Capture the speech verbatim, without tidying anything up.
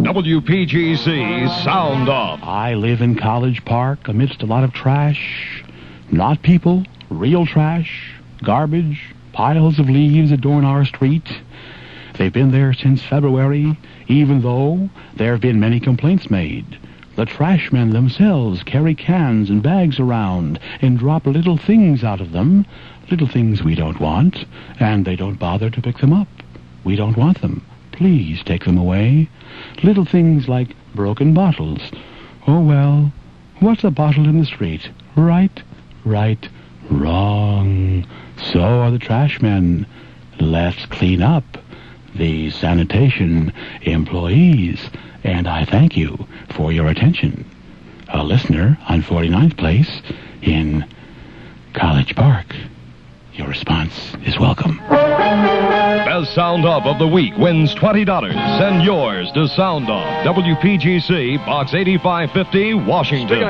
W P G C Sound Off. I live in College Park amidst a lot of trash. Not people, real trash, garbage, piles of leaves adorn our street. They've been there since February, even though there have been many complaints made. The trash men themselves carry cans and bags around and drop little things out of them, little things we don't want, and they don't bother to pick them up. We don't want them. Please take them away. Little things like broken bottles. Oh, well, what's a bottle in the street? Right, right, wrong. So are the trash men. Let's clean up. The sanitation employees. And I thank you for your attention. A listener on forty-ninth Place in College Park. Your response is welcome. Best Sound Off of the Week wins twenty dollars. Send yours to Sound Off, W P G C, Box eighty-five fifty, Washington.